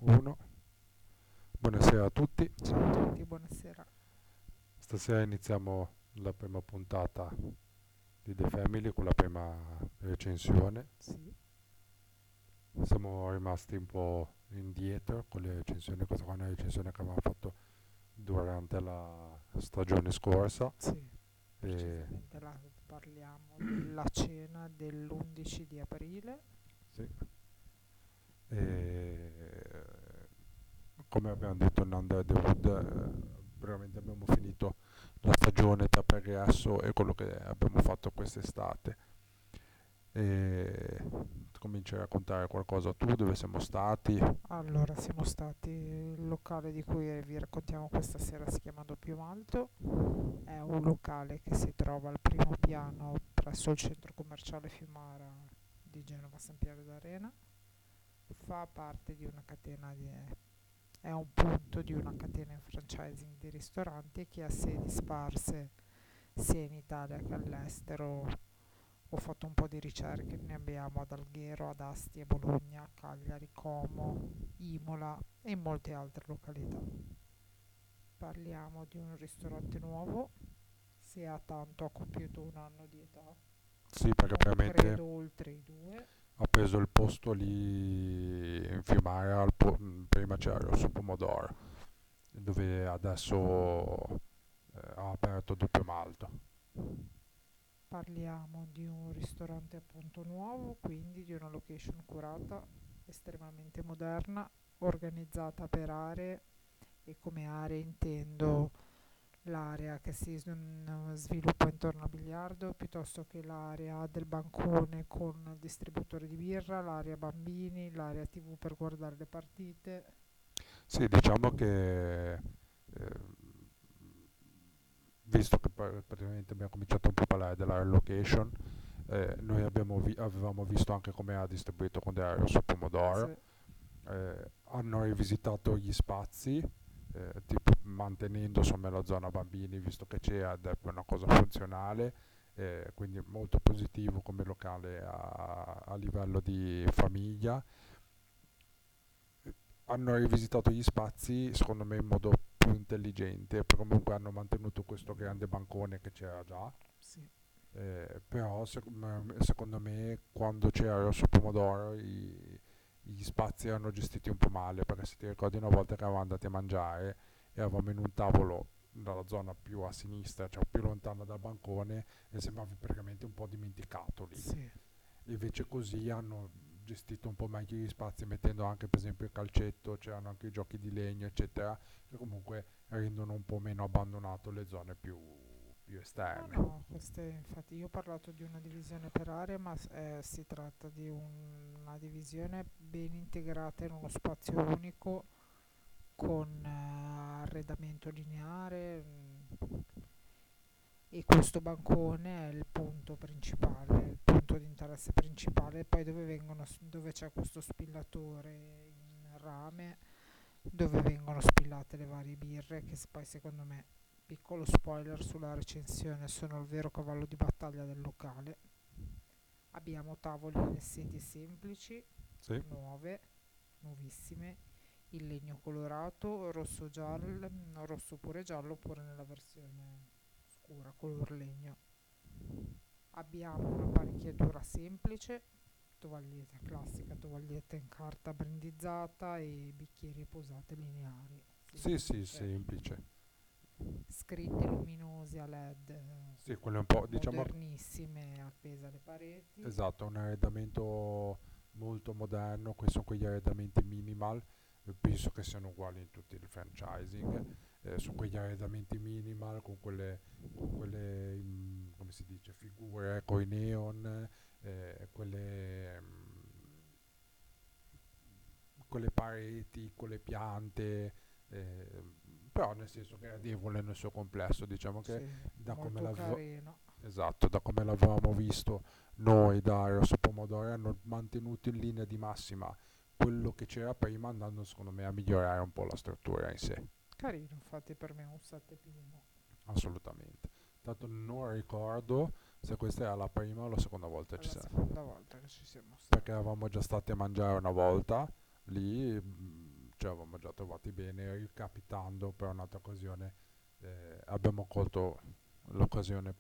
1. Buonasera a tutti. Ciao a tutti, buonasera. Stasera iniziamo la prima puntata di The Family con la prima recensione. Sì, Siamo rimasti un po' indietro con le recensioni, questa qua è una recensione che avevamo fatto durante la stagione scorsa. sì, E, precisamente parliamo della cena dell'11 di aprile. sì, e come abbiamo detto in Under the Wood, veramente abbiamo finito la stagione tra Progresso e quello che abbiamo fatto quest'estate. E cominci a raccontare qualcosa tu, dove siamo stati? Allora, siamo stati, il locale di cui vi raccontiamo questa sera si chiama Doppio Malto. È un locale che si trova al primo piano presso il centro commerciale Fiumara di Genova San Piero d'Arena. Fa parte di una catena di... È un punto di una catena in franchising di ristoranti che ha sedi sparse sia in Italia che all'estero. Ho fatto un po' di ricerche, ne abbiamo ad Alghero, ad Asti, a Bologna, a Cagliari, Como, Imola e in molte altre località. Parliamo di un ristorante nuovo, se ha tanto ha compiuto un anno di età, Sì, perché non praticamente credo oltre i due. ha preso il posto lì in Fiumare, prima c'era il Rosso Pomodoro, dove adesso ha aperto Doppio Malto. Parliamo di un ristorante appunto nuovo, quindi di una location curata, estremamente moderna, organizzata per aree e come aree intendo l'area che sviluppa intorno al biliardo, piuttosto che l'area del bancone con il distributore di birra, l'area bambini, l'area TV per guardare le partite. Sì, diciamo che visto che praticamente abbiamo cominciato un po' a parlare della relocation, noi avevamo visto anche come ha distribuito con era Rosso Pomodoro. Se, Hanno rivisitato gli spazi, tipo mantenendo insomma la zona bambini, visto che c'è ed è una cosa funzionale, quindi molto positivo come locale a livello di famiglia. Hanno rivisitato gli spazi secondo me in modo più intelligente, però comunque hanno mantenuto questo grande bancone che c'era già. sì. Però secondo me quando c'era Rosso Pomodoro gli spazi erano gestiti un po' male, perché se ti ricordi una volta che eravamo andati a mangiare, eravamo in un tavolo dalla zona più a sinistra, cioè più lontana dal bancone, e sembravi praticamente un po' dimenticato lì. Sì. Invece così hanno gestito un po' meglio gli spazi, mettendo anche per esempio il calcetto, c'erano anche i giochi di legno eccetera, che comunque rendono un po' meno abbandonato le zone più No, esterne. no, queste, infatti io ho parlato di una divisione per aree, ma si tratta di una divisione ben integrata in uno spazio unico con arredamento lineare, e questo bancone è il punto principale, il punto di interesse principale, poi dove c'è questo spillatore in rame dove vengono spillate le varie birre che poi secondo me, piccolo spoiler sulla recensione, sono il vero cavallo di battaglia del locale. Abbiamo tavoli e sedie semplici, Sì. nuove, nuovissime, in legno colorato, rosso giallo, rosso oppure giallo, oppure nella versione scura, color legno. Abbiamo un'apparecchiatura semplice, tovaglietta classica, tovaglietta in carta brandizzata e bicchieri posate lineari, Sì, sì, semplice. semplice. Scritte luminose a LED, Sì, quello è un po', diciamo, modernissime appese alle pareti. esatto, un arredamento molto moderno, questi sono quegli arredamenti minimal, penso che siano uguali in tutti il franchising, sono quegli arredamenti minimal con quelle, come si dice, figure, con i neon, con le pareti, con le piante, eh, però nel senso gradevole nel suo complesso, diciamo che Sì, da come molto l'avevo carino. esatto, da come l'avevamo visto noi da Rosso Pomodoro hanno mantenuto in linea di massima quello che c'era prima, andando secondo me a migliorare un po' la struttura in sé, Carino, infatti per me è un 7 pieno. assolutamente. Tanto non ricordo se questa era la prima o la seconda volta È ci la siamo, seconda volta che ci siamo perché stati. eravamo già stati a mangiare una volta lì, ci eravamo già trovati bene, ricapitando per un'altra occasione, abbiamo colto l'occasione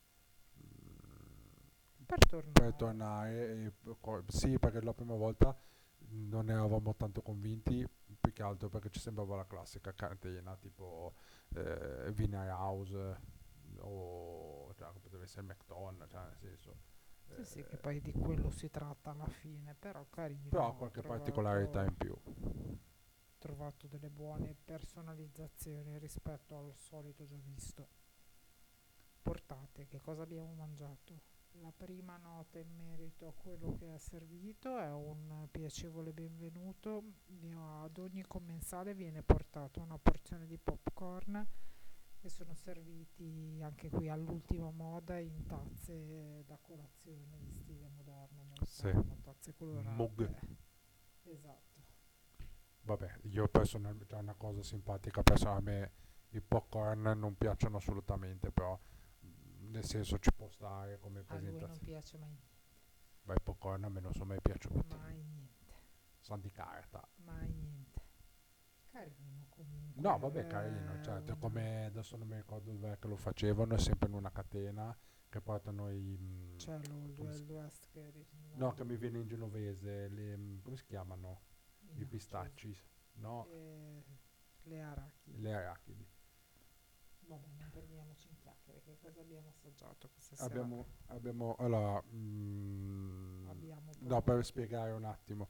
Per per tornare. tornare. Sì, perché la prima volta non eravamo tanto convinti, più che altro perché ci sembrava la classica catena tipo Wiener House o cioè, che poteva essere McDonald's, cioè nel senso. Sì, sì, che eh, poi di quello si tratta alla fine, però Però ha carino, ho qualche particolarità in più. trovato delle buone personalizzazioni rispetto al solito già visto. Portate, che cosa abbiamo mangiato? La prima nota in merito a quello che è servito è un piacevole benvenuto. Ad ogni commensale viene portata una porzione di popcorn e sono serviti anche qui all'ultima moda in tazze da colazione di stile moderno, Sì, moderno, tazze mug. colorate. Esatto. Vabbè, io personalmente, c'è una cosa simpatica, personalmente a me i popcorn non piacciono assolutamente, però nel senso ci può stare come A lui non presentazione. piace mai niente, Ma i popcorn a me non sono mai piaciuti. mai niente, Sono di carta. mai niente. Carino comunque, No, vabbè, carino, è cioè, una... come adesso non mi ricordo dov'è che lo facevano, è sempre in una catena che portano i... C'è l'Old come si Wild chiama? West che No, no, che mi viene in genovese, come si chiamano? i I nachos pistacci, no? e le arachidi. Le arachidi. Vabbè, non perdiamoci in chiacchiere, che cosa abbiamo assaggiato questa sera? Allora, Abbiamo no, per provato. spiegare un attimo,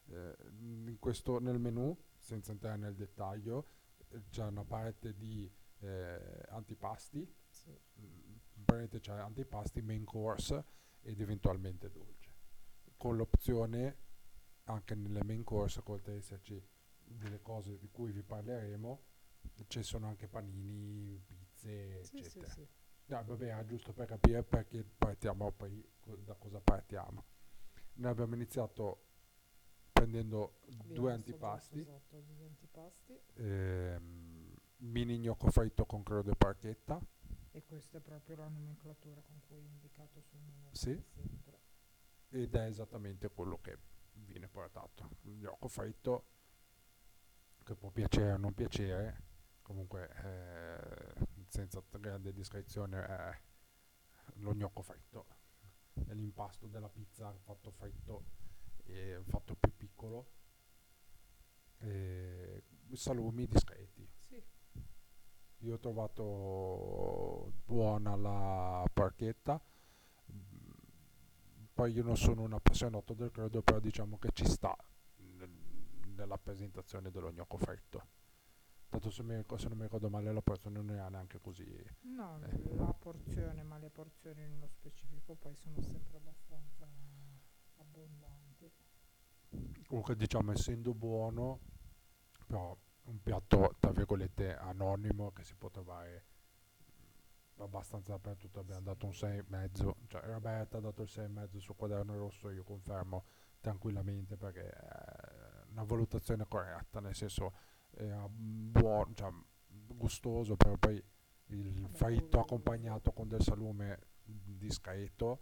nel menu, senza entrare nel dettaglio, c'è una parte di antipasti, Sì, praticamente c'è antipasti, main course ed eventualmente dolce, con l'opzione anche nelle main course, oltre ad esserci delle cose di cui vi parleremo, ci sono anche panini, pizze, sì, sì, eccetera. sì. No, vabbè, era giusto per capire perché partiamo poi, da cosa partiamo. Noi abbiamo iniziato prendendo due Abbiamo assaggiato antipasti, esatto degli antipasti mini gnocco fritto con credo e parchetta, e questa è proprio la nomenclatura con cui è indicato sul menù sì, da sempre. ed è esattamente quello che viene portato. Il gnocco fritto, che può piacere o non piacere, comunque senza grande descrizione è lo gnocco fritto, è l'impasto della pizza fatto fritto e fatto più piccolo, e salumi discreti. Sì, Io ho trovato buona la porchetta, poi io non sono un appassionato del credo, però diciamo che ci sta nella presentazione dello gnocco fritto. Tanto se non mi ricordo male la porzione non era neanche così. no, la porzione, ma le porzioni nello specifico poi sono sempre abbastanza abbondanti. Comunque diciamo essendo buono, però un piatto tra virgolette anonimo che si può trovare abbastanza dappertutto. Abbiamo Sì, dato un 6,5, cioè Roberta ha dato il 6,5 sul quaderno rosso, io confermo tranquillamente perché è una valutazione corretta, nel senso era buono, cioè gustoso, però poi il vabbè, fritto goloso. accompagnato con del salume discreto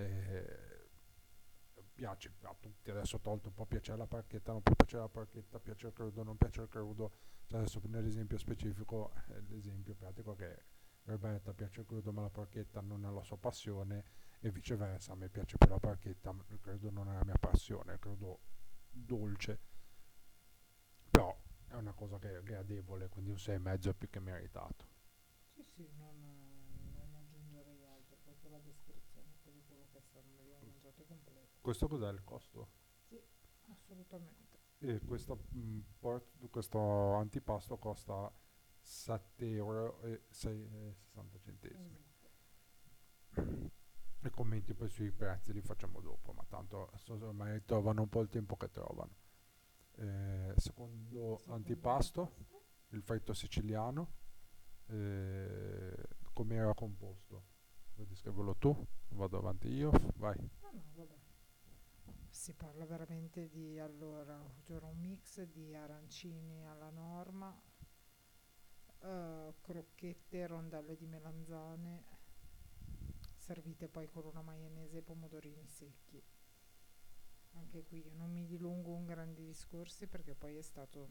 piace a tutti. Adesso ho tolto, può piacere la parchetta, non può piacere la parchetta, piace il crudo, non piace il crudo. Cioè adesso nell'esempio specifico l'esempio pratico che Roberta piace il crudo ma la parchetta non è la sua passione, e viceversa, a me piace più la parchetta ma il crudo non è la mia passione, il crudo dolce, però è una cosa che è gradevole, quindi un 6,5 è più che meritato. Sì, sì, non aggiungerei altro, proprio la descrizione poi di quello che abbiamo mangiato completo. Questo cos'è il costo? Sì, assolutamente. E questo antipasto costa 7,60 euro. Esatto. I commenti poi sui prezzi li facciamo dopo, ma tanto ormai trovano un po' il tempo che trovano. Secondo Secondo antipasto, antipasto? il fritto siciliano, come era composto? Vuoi descriverlo tu? Vado avanti io, vai. Ah no, vabbè. Si parla veramente di, allora, c'era un mix di arancini alla norma, crocchette e rondelle di melanzane, servite poi con una maionese e pomodorini secchi. Anche qui io non mi dilungo in grandi discorsi perché poi è stato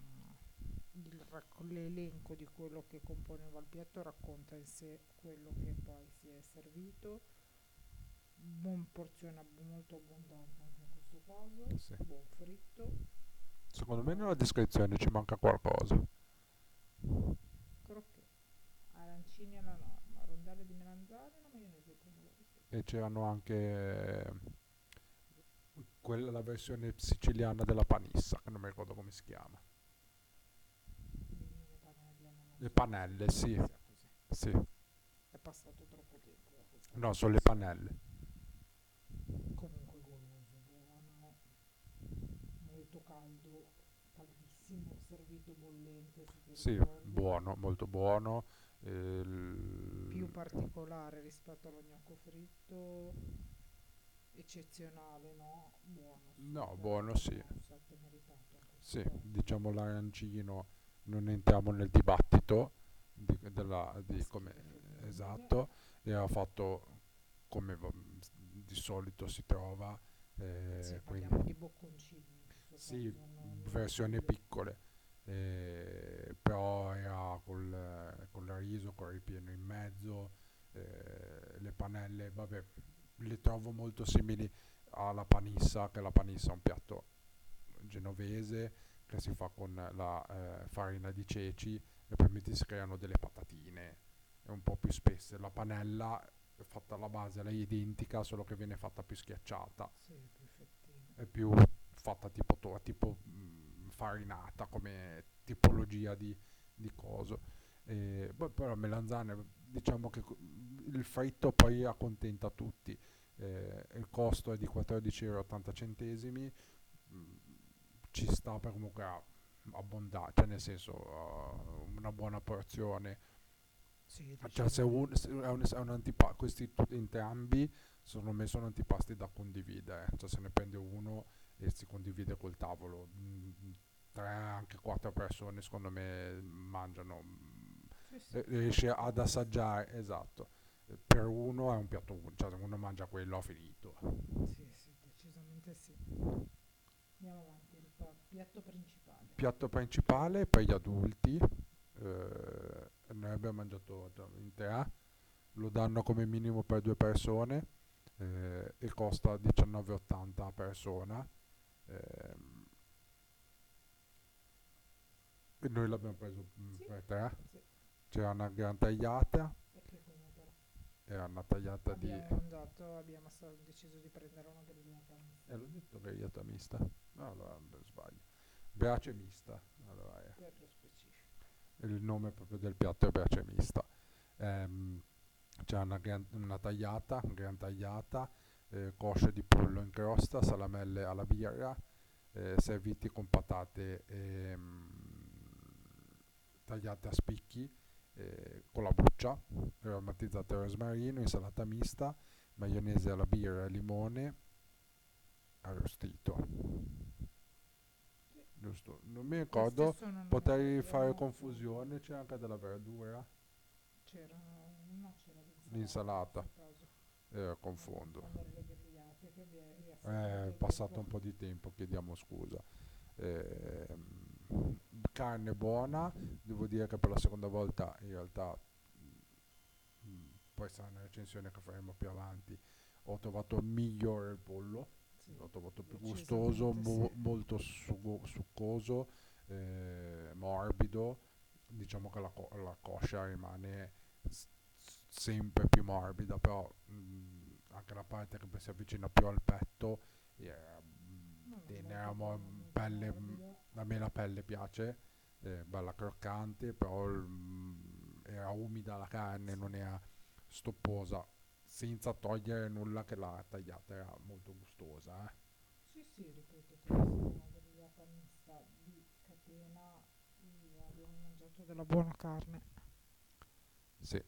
l'elenco di quello che componeva il piatto racconta in sé quello che poi si è servito. Porzione molto abbondante anche in questo caso, Sì. buon fritto, Secondo me nella poi descrizione ci manca qualcosa. crocchè, arancini alla norma, rondelle di melanzane e la maionese di pomodoro E secco. c'erano anche quella, la versione siciliana della panissa, che non mi ricordo come si chiama. Dimmi le panelle, ma non Le so se panelle, credo che sì, sia così. sì. È passato troppo tempo da questa No, sono le trasmissione. panelle. Comunque goloso, buono, molto caldo, caldissimo, servito bollente, se ti Sì, ricordi. buono, molto buono. Più particolare rispetto allo gnocco fritto, eccezionale, no? Buono, No, buono, veramente sì. un 7 meritato in questo Sì, caso. diciamo l'arancino, non entriamo nel dibattito La di come schiena femminile. esatto, e ha fatto come di solito si trova, Sì, quindi parliamo di bocconcini in questo sì, caso, non versioni di... piccole, però era col riso, col ripieno in mezzo, le panelle, vabbè, le trovo molto simili alla panissa, che la panissa è un piatto genovese che si fa con la farina di ceci e poi si creano delle patatine un po' più spesse. La panella è fatta alla base, lei è identica, solo che viene fatta più schiacciata, Sì, più fettino. è più fatta tipo, tipo farinata come tipologia di coso. E, poi, però melanzane, diciamo che il fritto poi accontenta tutti. Il costo è di 14,80 €, ci sta per comunque abbondare, cioè nel senso una buona porzione. Sì, Cioè se, decisamente. è un questi entrambi secondo me sono antipasti da condividere, cioè se ne prende uno e si condivide col tavolo. Tre, anche quattro persone secondo me mangiano, Sì, sì, riesce ad assolutamente. assaggiare, esatto. Per uno è un piatto unico, cioè se uno mangia quello ha finito. Sì, sì, decisamente sì. Andiamo avanti, il piatto principale. Piatto principale per gli adulti, noi abbiamo mangiato in tre, lo danno come minimo per due persone, e costa 19,80 a persona. ehm, e noi l'abbiamo preso Sì, per tre. sì. C'era una gran tagliata, E che cosa però? era una tagliata di... Abbiamo mangiato, deciso di prendere una grigliata mista. l'ho detto grigliata mista? No, allora sbaglio. Brace mista, allora Per lo specifico. il nome proprio del piatto è brace mista. Ehm, C'è una tagliata, gran tagliata, cosce di pollo in crosta, salamelle alla birra, serviti con patate tagliate a spicchi, con la buccia, aromatizzate a rosmarino, insalata mista, maionese alla birra e limone, arrostito. Sì. Giusto, non mi Queste ricordo, sono, potrei fare erano, confusione, c'è anche della verdura, c'erano, no, c'era l'insalata in l'insalata, questo caso. Dobbiamo confondo. confondere le grigliate che vi assai È tanto passato tempo. un po' di tempo, chiediamo scusa. Carne buona, devo dire che per la seconda volta in realtà, poi sarà una recensione che faremo più avanti, ho trovato migliore il pollo, Sì, l'ho trovato più gustoso, decisamente sì. molto succoso, morbido, diciamo che la coscia rimane sempre più morbida, però anche la parte che poi si avvicina più al petto era No, no, molto tenera, buona, molto pelle, morbida. a me la pelle piace, bella croccante, però era umida la carne, Sì. non era stopposa, senza togliere nulla che la tagliata era molto gustosa. Sì, sì, ripeto, per essere una grigliata mista di catena abbiamo mangiato della buona carne. Sì,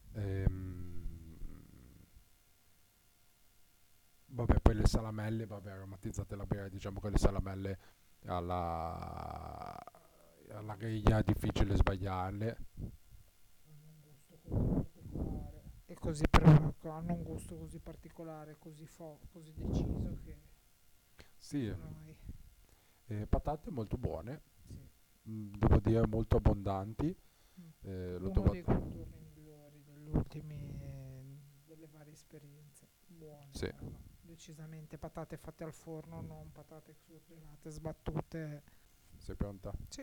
vabbè, poi le salamelle, vabbè, aromatizzate la birra, diciamo che le salamelle alla, alla griglia è difficile sbagliarle. Hanno un gusto così particolare. E hanno un gusto così particolare, così deciso che... Sì, Noi. patate molto buone, Sì. devo dire molto abbondanti. Mm. L'ho Uno dei trovato. contorni migliori degli ultimi, delle varie esperienze. Buone Sì, erano. Decisamente patate fatte al forno, non patate surgelate, sbattute. sei pronta? Sì,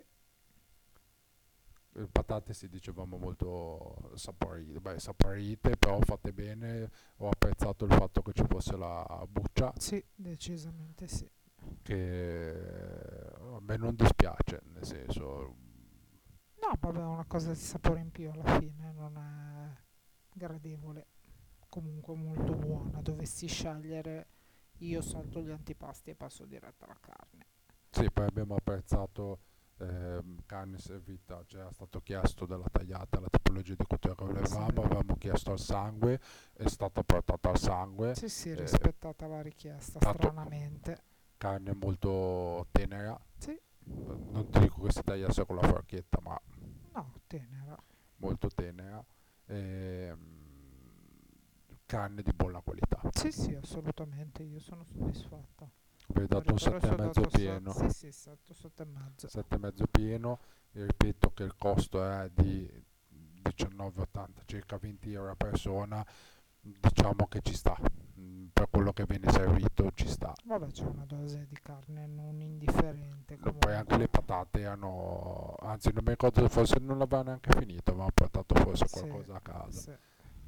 Patate si dicevamo molto saporite, beh, saporite, però fatte bene. Ho apprezzato il fatto che ci fosse la buccia, sì, decisamente sì. che a me non dispiace, nel senso, No, vabbè, è una cosa di sapore in più alla fine, non è gradevole. Comunque molto buona. Dovessi scegliere, io salto gli antipasti e passo diretto alla carne. sì, poi abbiamo apprezzato carne servita, cioè era stato chiesto della tagliata, la tipologia di cottura che Sì, volevamo, avevamo chiesto al sangue, è stata portata al sangue, sì, sì, eh, rispettata la richiesta, dato stranamente. carne molto tenera, Sì, non ti dico che si tagliasse con la forchetta, ma no, tenera. molto tenera, carne di buona qualità. Sì, sì, assolutamente, io sono soddisfatta. Avrei Per dato il un resto ho 7,5 dato pieno, sì, sì, 7 e mezzo. 7,5 pieno, e ripeto che il costo è di 19,80, circa 20 euro a persona, diciamo che ci sta. Per quello che viene servito ci sta. Vabbè, c'è una dose di carne non indifferente Poi anche comunque. le patate hanno, anzi non mi ricordo se forse non l'avevano neanche finito, avevano portato forse Sì, qualcosa a casa. sì.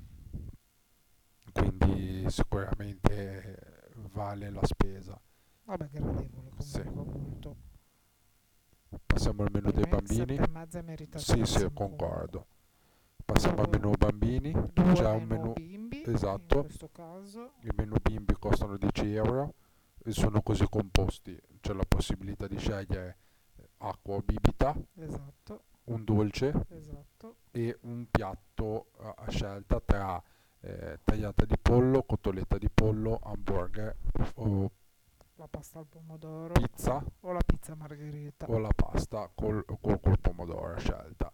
Quindi sicuramente vale la spesa. Vabbè, gradevole Sì. comunque molto. Passiamo al menù Per dei me bambini. 7 e mezza è Sì, sì, meritatissimo comunque. concordo. Passiamo al Due, menù bambini. due C'è un menu menù, bimbi in esatto, questo caso. i menù bimbi costano 10 euro e sono così composti. C'è la possibilità di scegliere acqua o bibita, Esatto, un dolce esatto. e un piatto a scelta tra tagliata di pollo, cotoletta di pollo, hamburger o La pasta al pomodoro pizza o la pizza margherita. o la pasta col pomodoro a scelta.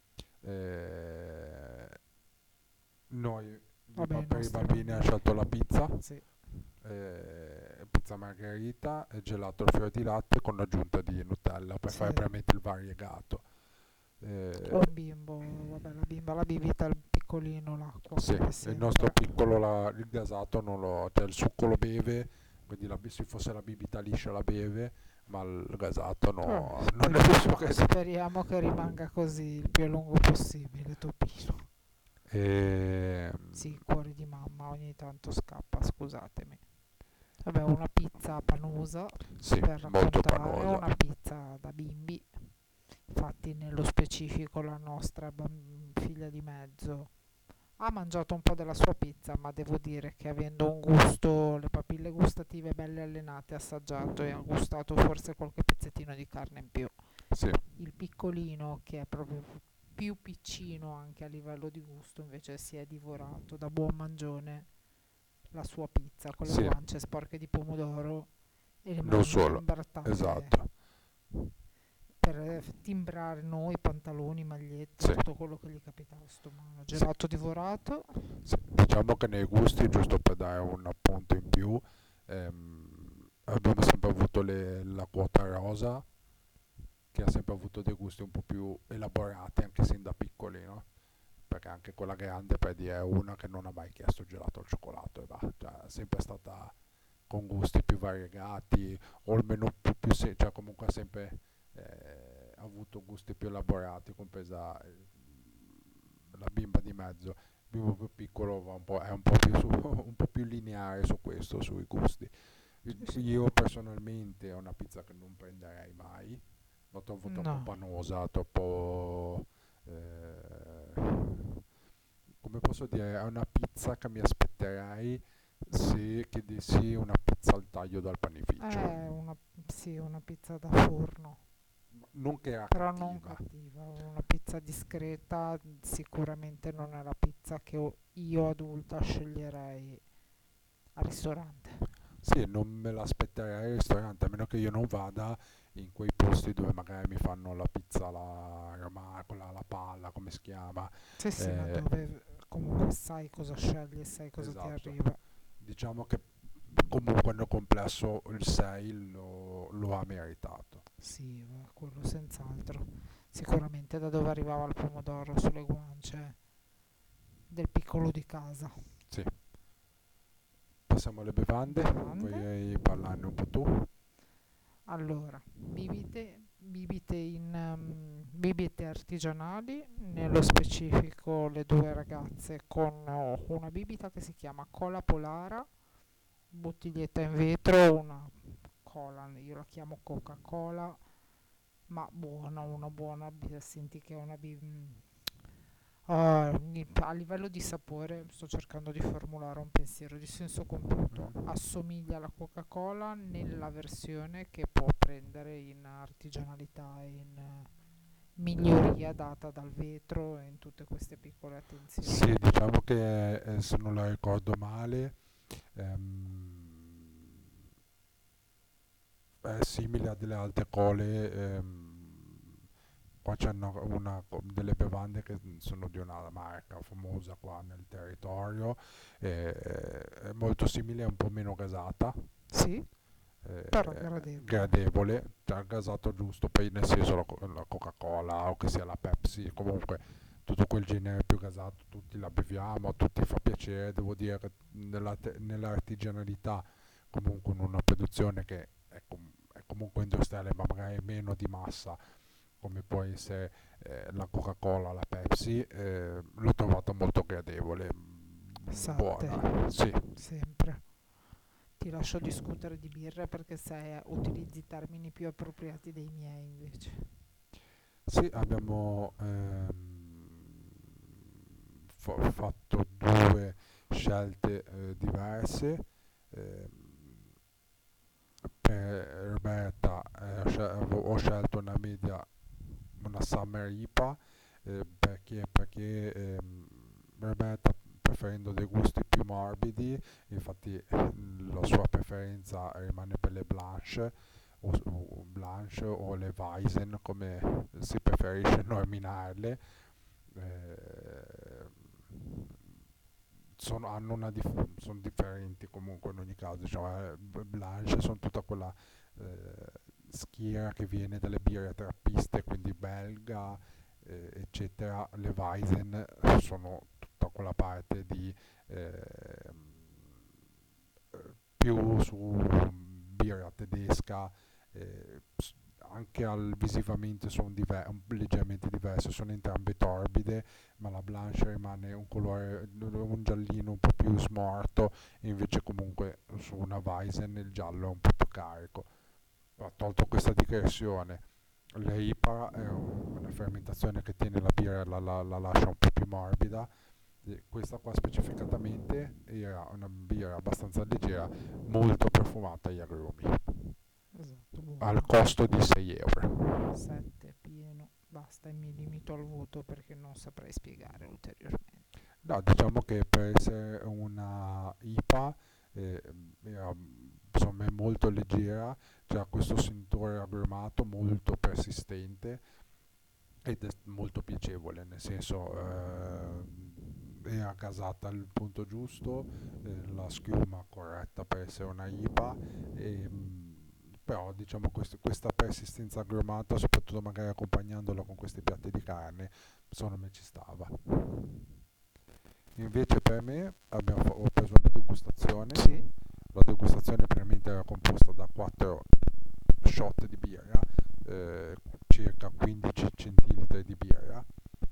Eh, noi Vabbè, i per i nostri bambini hanno bambini. scelto la pizza, Sì. pizza margherita e gelato al fiore di latte con l'aggiunta di Nutella per fare Sì. veramente il variegato. O Eh, un bimbo, vabbè, la bimba, la bibita, il piccolino, l'acqua sì, come il nostro sempre. piccolo il gasato non lo, cioè il succo lo beve, quindi se fosse la bibita liscia la beve, ma il gasato no, non è visto che sia. Speriamo che rimanga così il più a lungo possibile, Topino. Ehm, Sì, cuore di mamma ogni tanto scappa, scusatemi. Vabbè, una pizza panosa, sì, per molto raccontare, panosa. una pizza da bimbi. Infatti, nello specifico, la nostra figlia di mezzo ha mangiato un po' della sua pizza, ma devo dire che avendo un gusto, le papille gustative belle allenate, ha assaggiato e ha gustato forse qualche pezzettino di carne in più. Sì, Il piccolino, che è proprio più piccino anche a livello di gusto, invece si è divorato da buon mangione la sua pizza con le sì, guance sporche di pomodoro e le non mani solo, imbrattate esatto. per timbrare noi, pantaloni, magliette, Sì, tutto quello che gli capitava a sto mano. sì, Gelato divorato. sì. Diciamo che nei gusti, giusto per dare un appunto in più, abbiamo sempre avuto la quota rosa, che ha sempre avuto dei gusti un po' più elaborati, anche sin da piccoli, no? Perché anche quella grande, per dire, è una che non ha mai chiesto gelato al cioccolato e va, cioè è sempre stata con gusti più variegati, o almeno cioè comunque ha sempre avuto gusti più elaborati, compresa la bimba di mezzo. Il bimbo più piccolo è un po' più, un po' più lineare su questo, sui gusti. Sì, sì. Io personalmente è una pizza che non prenderei mai, la trovo troppo No. panosa, troppo... come posso dire, è una pizza che mi aspetterei se chiedessi una pizza al taglio dal panificio. Una, sì, una pizza da forno, Non che era però non cattiva. cattiva, una pizza discreta, sicuramente non è la pizza che io adulta sceglierei al ristorante. Sì, non me l'aspetterei al ristorante, a meno che io non vada in quei posti dove magari mi fanno la pizza alla romacola, la palla, come si chiama. Sì, sì, Eh, laddove comunque sai cosa scegli e sai cosa ti esatto. arriva. Diciamo che comunque nel complesso il 6 lo ha meritato. Sì, quello senz'altro. Sicuramente da dove arrivava il pomodoro sulle guance del piccolo di casa. Sì. Passiamo alle bevande, Bevande. vuoi parlarne un po' tu? Allora, bibite artigianali, nello specifico le due ragazze con una bibita che si chiama Cola Polara, bottiglietta in vetro, una cola, io la chiamo Coca-Cola, ma buona, una buona, senti che è una a livello di sapore sto cercando di formulare un pensiero di senso compiuto. Mm. Assomiglia alla Coca-Cola nella versione che può prendere in artigianalità e in miglioria data dal vetro e in tutte queste piccole attenzioni. Sì, diciamo che se non la ricordo male ehm, è simile a delle altre cole. Qua c'è delle bevande che sono di una marca famosa qua nel territorio, è molto simile, è un po' meno gasata, Sì, però gradevole. gradevole, cioè il gasato giusto, poi nel senso la Coca-Cola o che sia la Pepsi, comunque tutto quel genere più gasato, tutti la beviamo, a tutti fa piacere, devo dire che nell'artigianalità, comunque in una produzione che è comunque industriale ma magari meno di massa, come può essere la Coca-Cola, la Pepsi, l'ho trovato molto gradevole, Sante, buona, sì. sempre. Ti lascio discutere di birra perché sai, utilizzi termini più appropriati dei miei invece. Sì, abbiamo fatto due scelte diverse. ehm, per Roberta ho scelto una media, una Summer IPA, perché Roberta, preferendo dei gusti più morbidi, infatti la sua preferenza rimane per le Blanche o le Weizen come si preferisce nominarle. eh, sono differenti comunque in ogni caso, cioè, Blanche sono tutta quella eh, schiera che viene dalle birre trappiste, quindi belga, eccetera. Le Weizen sono tutta quella parte di più su birra tedesca, anche visivamente sono leggermente diverse, sono entrambe torbide, ma la Blanche rimane un colore, un giallino un po' più smorto, e invece comunque su una Weizen il giallo è un po' più carico. Ha tolto questa digressione. L'IPA è una fermentazione che tiene la birra, la lascia un po' più morbida. E questa qua specificatamente era una birra abbastanza leggera, molto profumata agli agrumi, Esatto, al buono. costo di 6 euro. 7 pieno, basta e mi limito al voto perché non saprei spiegare ulteriormente. No, diciamo che per essere una IPA era, insomma, è molto leggera, c'ha questo sentore agrumato molto persistente ed è molto piacevole, nel senso era gasata al punto giusto, la schiuma corretta per essere una IPA, e, però diciamo questa persistenza agrumata, soprattutto magari accompagnandola con questi piatti di carne, secondo me ci stava. Invece per me ho preso una degustazione. Sì, La degustazione veramente era composta da 4 shot di birra, circa 15 centilitri di birra.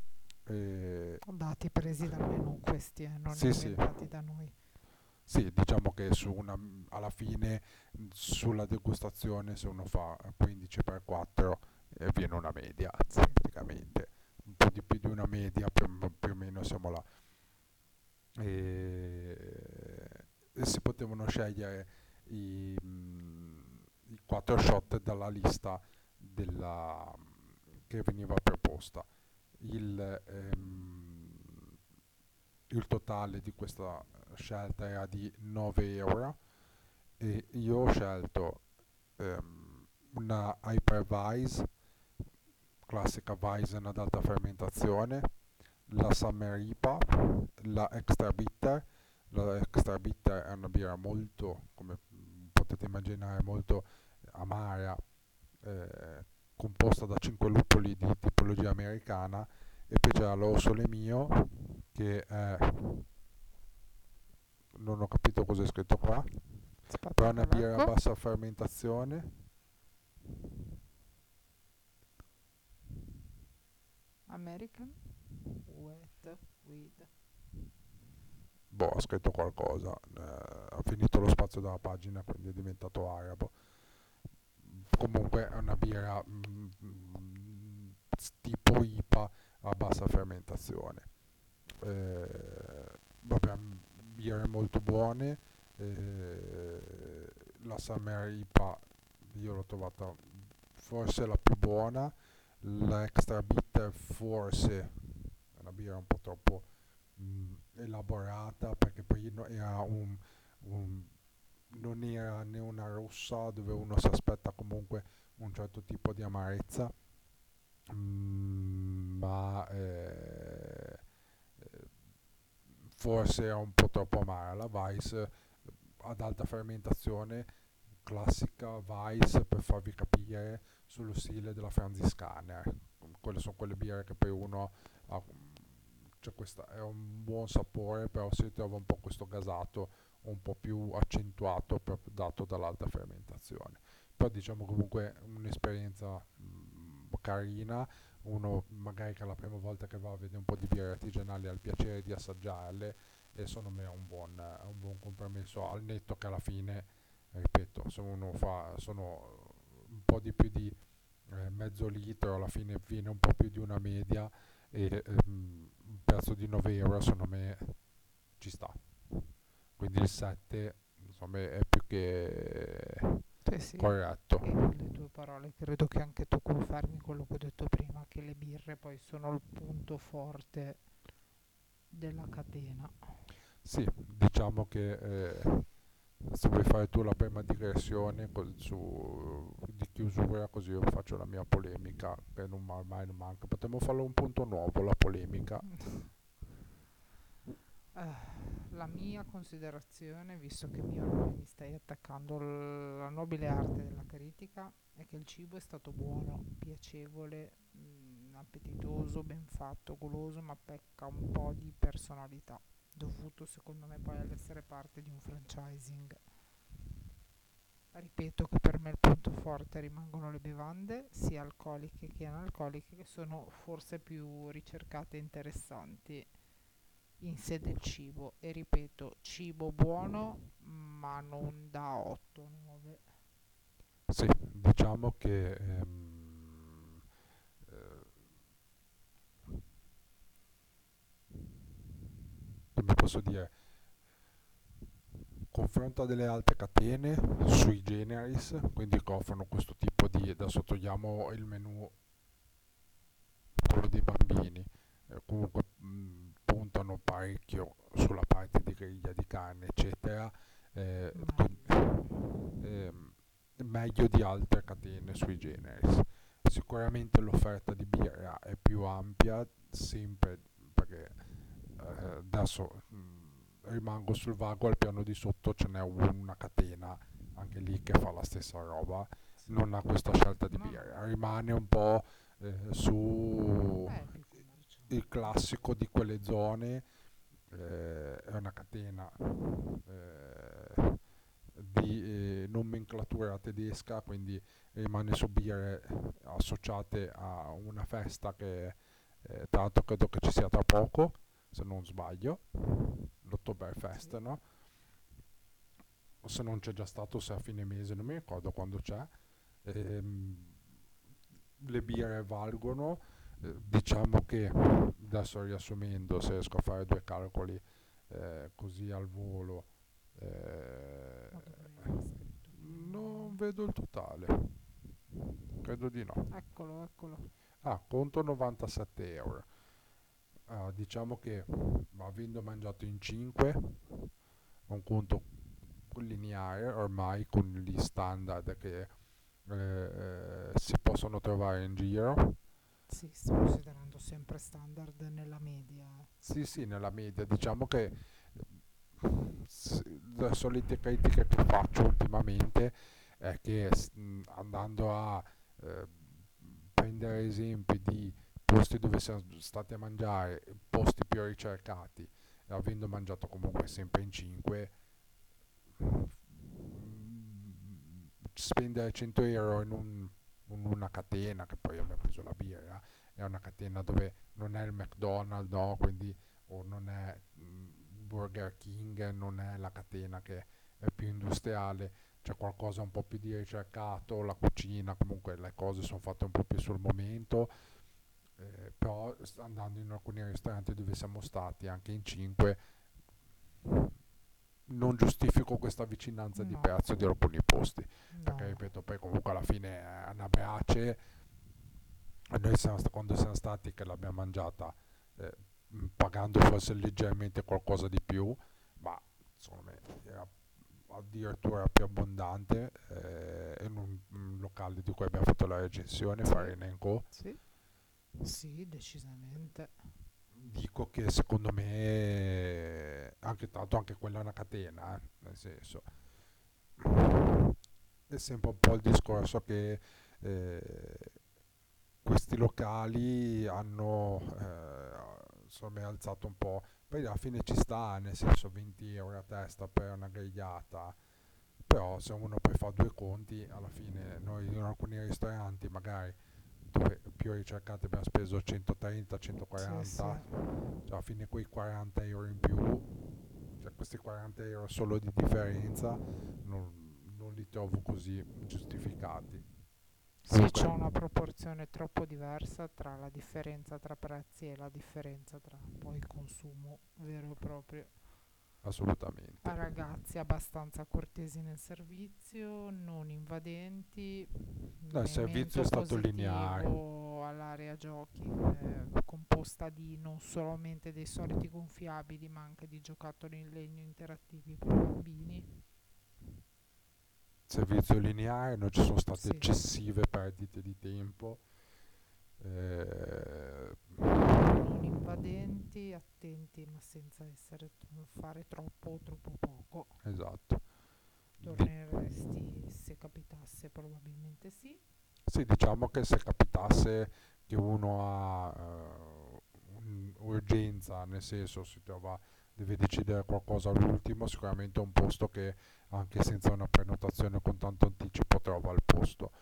dati presi dal menù questi, non Sì, sì, inventati da noi. sì, diciamo che alla fine sulla degustazione, se uno fa 15 per 4 viene una media Sì, praticamente, un po' di più di una media, più o meno siamo là. E si potevano scegliere i 4 shot dalla lista della, che veniva proposta. Il, ehm, il totale di questa scelta era di 9 euro, e io ho scelto una Hypervise, classica Weizen ad alta fermentazione, la Summer IPA, la Extra Bitter. La Extra Bitter è una birra molto, come immaginare molto amara, composta da 5 lupoli di tipologia americana, e poi c'era l'Orso Mio, che è, non ho capito cosa è scritto qua, però è Aspetta una che birra a leggo. bassa fermentazione. American Wet Weed. Boh, ha scritto qualcosa, ha finito lo spazio della pagina, quindi è diventato arabo. Comunque è una birra tipo IPA a bassa fermentazione. Vabbè, birre molto buone. La Summer IPA io l'ho trovata forse la più buona. L'extra bitter forse è una birra un po' troppo elaborata, perché poi era un- non era né una rossa dove uno si aspetta comunque un certo tipo di amarezza, ma forse era un po' troppo amara. La Weiss ad alta fermentazione, classica Weiss, per farvi capire, sullo stile della Franziskaner. Quelle sono quelle birre che poi uno ha, cioè questa è un buon sapore, però si trova un po' questo gasato un po' più accentuato proprio dato dall'alta fermentazione. Però diciamo comunque un'esperienza carina. Uno magari che è la prima volta che va a vedere un po' di birre artigianali ha il piacere di assaggiarle, e secondo me è un buon compromesso, al netto che alla fine, ripeto, se uno fa sono un po' di più di mezzo litro, alla fine viene un po' più di una media, e un prezzo di 9 euro secondo me ci sta. Quindi il 7 insomma è più che Sì, sì, corretto. e le tue parole credo che anche tu confermi quello che ho detto prima, che le birre poi sono il punto forte della catena. Sì, diciamo che se vuoi fare tu la prima digressione di chiusura, così io faccio la mia polemica, che ormai non manca. Potremmo farlo un punto nuovo, la polemica. La mia considerazione, visto che ormai mi stai attaccando la nobile arte della critica, è che il cibo è stato buono, piacevole, appetitoso, ben fatto, goloso, ma pecca un po' di personalità, dovuto secondo me poi all'essere parte di un franchising. Ripeto che per me il punto forte rimangono le bevande, sia alcoliche che analcoliche, che sono forse più ricercate e interessanti in sé del cibo. E ripeto, cibo buono, ma non da 8-9. Sì, diciamo che eh, come posso dire, confronto a delle altre catene sui generis, quindi che offrono questo tipo di, adesso togliamo il menù, quello dei bambini, comunque puntano parecchio sulla parte di griglia di carne, eccetera, quindi, Meglio. meglio di altre catene sui generis. Sicuramente l'offerta di birra è più ampia, sempre perché adesso rimango sul vago, al piano di sotto ce n'è una catena anche lì che fa la stessa roba, Sì. non ha questa scelta di No, no, birra, rimane un po' su è più il commerciale. classico di quelle zone, è una catena di nomenclatura tedesca, quindi rimane su birre associate a una festa che tra l'altro credo che ci sia tra poco, se non sbaglio, l'Oktoberfest, Sì. no? O se non c'è già stato, se a fine mese, non mi ricordo quando c'è. Ehm, le birre valgono, diciamo che adesso riassumendo, se riesco a fare due calcoli così al volo, eh, Ma dove era scritto più o non meno? vedo il totale, credo di no. Eccolo, eccolo. Ah, conto 97 euro. Ah, diciamo che avendo mangiato in 5, un conto lineare ormai con gli standard che si possono trovare in giro. Sì, sto considerando sempre standard nella media. Sì, sì, nella media, diciamo che Le solite critiche che faccio ultimamente è che andando a eh, prendere esempi di posti dove siamo stati a mangiare, posti più ricercati, e avendo mangiato comunque sempre in 5, spendere 100 euro in una catena, che poi abbiamo preso la birra, è una catena dove non è il McDonald's, no? Quindi, o non è Burger King, non è la catena che è più industriale, c'è qualcosa un po' più di ricercato, la cucina, comunque le cose sono fatte un po' più sul momento, però andando in alcuni ristoranti dove siamo stati, anche in 5, non giustifico questa vicinanza di No, prezzo di alcuni posti, no, perché no. ripeto, poi comunque alla fine è una brace, e noi quando siamo stati che l'abbiamo mangiata, eh, pagando forse leggermente qualcosa di più, ma secondo me era addirittura più abbondante, in un locale di cui abbiamo fatto la recensione, Sì, Farina Co. sì, sì, decisamente. Dico che secondo me, anche tanto anche quella è una catena, nel senso, è sempre un po' il discorso che eh, questi locali hanno insomma alzato un po', poi alla fine ci sta, nel senso 20 euro a testa per una grigliata, però se uno poi fa due conti, alla fine noi in alcuni ristoranti magari dove più ricercati abbiamo speso Sì, sì. 130-140, cioè alla fine quei 40 euro in più, cioè questi 40 euro solo di differenza non li trovo così giustificati. Sì, Comunque, c'è una proporzione troppo diversa tra la differenza tra prezzi e la differenza tra poi consumo vero e proprio. assolutamente. A ragazzi abbastanza cortesi nel servizio, non invadenti, No, il servizio memento è stato lineare, positivo all'area giochi, composta di non solamente dei soliti gonfiabili, ma anche di giocattoli in legno interattivi per bambini. servizio lineare, non ci sono state Sì, eccessive perdite di tempo. Eh, non invadenti, attenti ma senza fare troppo o troppo poco. esatto. Di- Torneresti se capitasse? Probabilmente sì. sì, diciamo che se capitasse che uno ha un'urgenza, nel senso si trova, deve decidere qualcosa all'ultimo, sicuramente è un posto che anche senza una prenotazione con tanto anticipo trova il posto.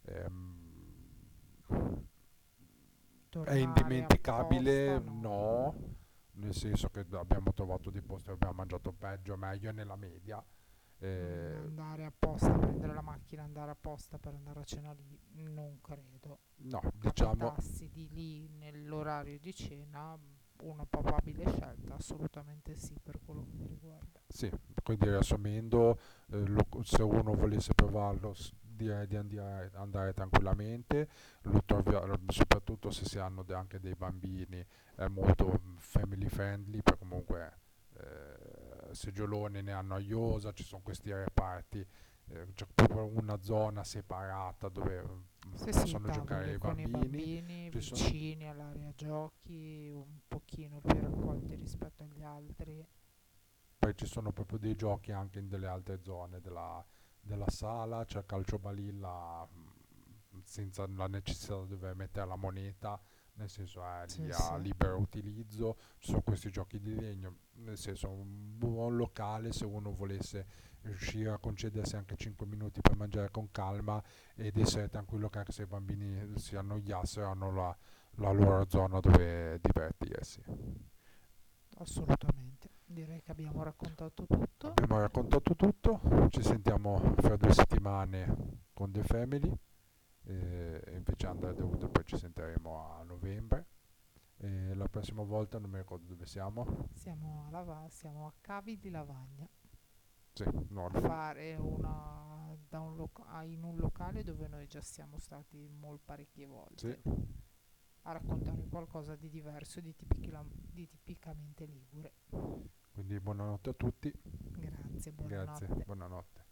Ehm, È Tornare apposta? indimenticabile? No. No, nel senso che abbiamo trovato dei posti dove abbiamo mangiato peggio, meglio nella media. Eh, Andare apposta, prendere la macchina, andare apposta per andare a cena lì, non credo. no, diciamo Capitassi di lì nell'orario di cena, una probabile scelta, assolutamente sì per quello che mi riguarda. sì, quindi riassumendo, se uno volesse provarlo, direi di andare tranquillamente, soprattutto se si hanno anche dei bambini, è molto family friendly, perché comunque seggioloni ne hanno a iosa, ci sono questi reparti, c'è proprio una zona separata dove Sì, sì, possono giocare tavoli i con i bambini, bambini ci sono vicini all'area giochi, un pochino più raccolti rispetto agli altri. Poi ci sono proprio dei giochi anche in delle altre zone della sala, c'è calciobalilla senza la necessità di dover mettere la moneta, nel senso è Sì, lì a sì. libero utilizzo, ci sono questi giochi di legno, nel senso un buon locale se uno volesse riuscire a concedersi anche 5 minuti per mangiare con calma ed essere tranquillo che anche se i bambini si annoiassero hanno la loro zona dove divertirsi. Assolutamente. Direi che abbiamo raccontato tutto. Abbiamo raccontato tutto, ci sentiamo fra 2 settimane con The Family, e invece Under the Hood poi ci sentiremo a novembre. E la prossima volta non mi ricordo dove siamo. Siamo a Cavi di Lavagna Sì, no, a fare in un locale dove noi già siamo stati parecchie sì. volte a raccontare qualcosa di diverso, di tipicamente ligure. Quindi buonanotte a tutti. Grazie, Grazie, buonanotte. buonanotte.